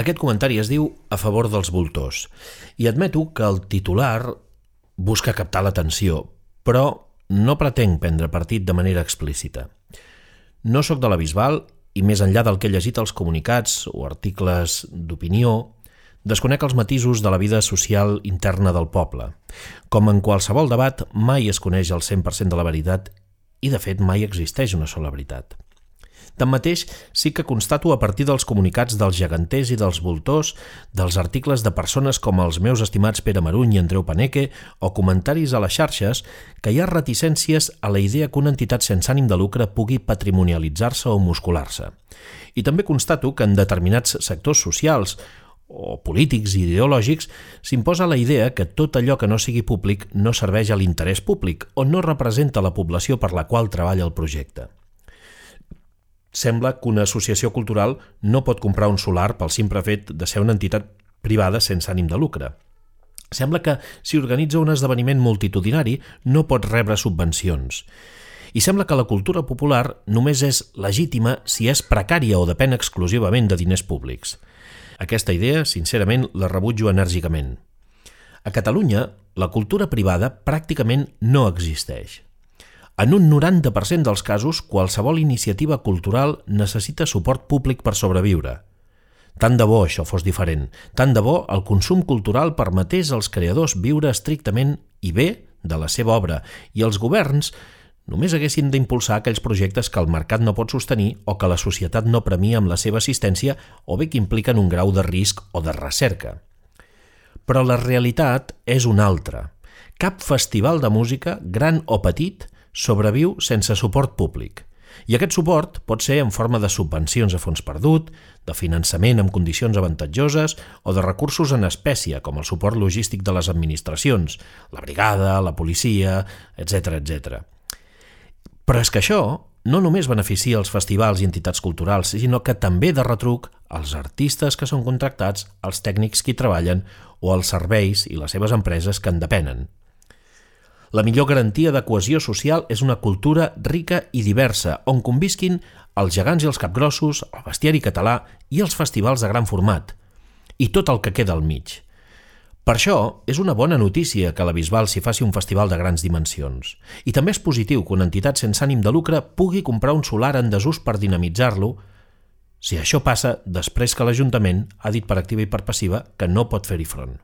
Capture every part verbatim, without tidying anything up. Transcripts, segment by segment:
Aquest comentari es diu A favor dels voltors i admeto que el titular busca captar l'atenció, però no pretenc prendre partit de manera explícita. No sóc de la Bisbal i més enllà del que he llegit als comunicats o articles d'opinió, desconec els matisos de la vida social interna del poble. Com en qualsevol debat, mai es coneix el cent per cent de la veritat i, de fet, mai existeix una sola veritat. Tanmateix, sí que constato a partir dels comunicats dels geganters i dels voltors, dels articles de persones com els meus estimats Pere Maruny i Andreu Paneque o comentaris a les xarxes que hi ha reticències a la idea que una entitat sense ànim de lucre pugui patrimonialitzar-se o muscular-se. I també constato que en determinats sectors socials o polítics i ideològics s'imposa la idea que tot allò que no sigui públic no serveix a l'interès públic o no representa la població per la qual treballa el projecte. Sembla que una associació cultural no pot comprar un solar pel simple fet de ser una entitat privada sense ànim de lucre. Sembla que si organitza un esdeveniment multitudinari no pot rebre subvencions. I sembla que la cultura popular només és legítima si és precària o depèn exclusivament de diners públics. Aquesta idea, sincerament, la rebutjo enèrgicament. A Catalunya, la cultura privada pràcticament no existeix. En un noranta per cent dels casos, qualsevol iniciativa cultural necessita suport públic per sobreviure. Tant de bo això fos diferent, tant de bo el consum cultural permetés als creadors viure estrictament i bé de la seva obra i els governs només haguessin d'impulsar aquells projectes que el mercat no pot sostenir o que la societat no premia amb la seva assistència o bé que impliquen un grau de risc o de recerca. Però la realitat és una altra. Cap festival de música, gran o petit, sobreviu sense suport públic. I aquest suport pot ser en forma de subvencions a fons perdut, de finançament amb condicions avantatjoses o de recursos en espècie, com el suport logístic de les administracions, la brigada, la policia, etcètera, etcètera. Però és que això no només beneficia els festivals i entitats culturals, sinó que també de retruc els artistes que són contractats, els tècnics que hi treballen o els serveis i les seves empreses que en depenen. La millor garantia de cohesió social és una cultura rica i diversa, on convisquin els gegants i els capgrossos, el bestiari català i els festivals de gran format, i tot el que queda al mig. Per això, és una bona notícia que la Bisbal s'hi faci un festival de grans dimensions. I també és positiu que una entitat sense ànim de lucre pugui comprar un solar en desús per dinamitzar-lo, si això passa després que l'Ajuntament ha dit per activa i per passiva que no pot fer-hi front.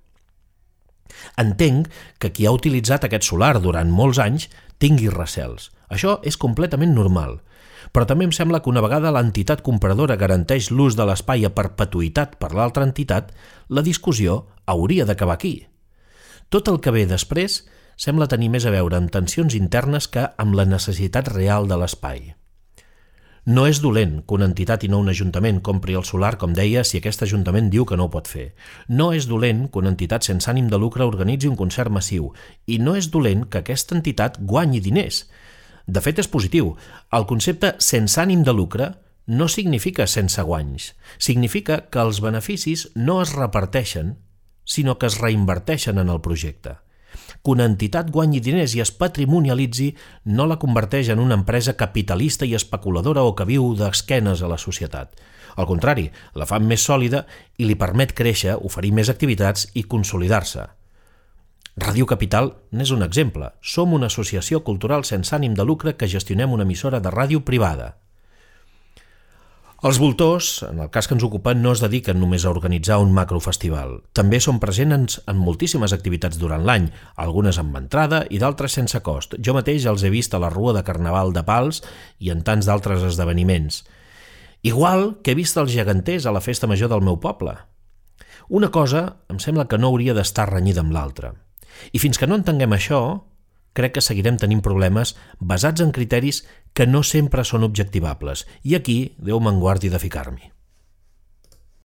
Entenc que qui ha utilitzat aquest solar durant molts anys tingui recels. Això és completament normal. Però també em sembla que una vegada l'entitat compradora garanteix l'ús de l'espai a perpetuïtat per l'altra entitat, la discussió hauria d'acabar aquí. Tot el que ve després sembla tenir més a veure amb tensions internes que amb la necessitat real de l'espai. No és dolent que una entitat i no un ajuntament compri el solar, com deia, si aquest ajuntament diu que no ho pot fer. No és dolent que una entitat sense ànim de lucre organitzi un concert massiu. I no és dolent que aquesta entitat guanyi diners. De fet, és positiu. El concepte sense ànim de lucre no significa sense guanys. Significa que els beneficis no es reparteixen, sinó que es reinverteixen en el projecte. Que una entitat guanyi diners i es patrimonialitzi no la converteix en una empresa capitalista i especuladora o que viu d'esquenes a la societat. Al contrari, la fa més sòlida i li permet créixer, oferir més activitats i consolidar-se. Ràdio Capital n'és un exemple. Som una associació cultural sense ànim de lucre que gestionem una emissora de ràdio privada. Els voltors, en el cas que ens ocupen, no es dediquen només a organitzar un macrofestival. També són presents en moltíssimes activitats durant l'any, algunes amb entrada i d'altres sense cost. Jo mateix els he vist a la Rua de Carnaval de Pals i en tants d'altres esdeveniments. Igual que he vist els geganters a la festa major del meu poble. Una cosa em sembla que no hauria d'estar renyida amb l'altra. I fins que no entenguem això, crec que seguirem tenint problemes basats en criteris que no sempre són objectivables. I aquí, Déu me'n guardi de ficar-m'hi.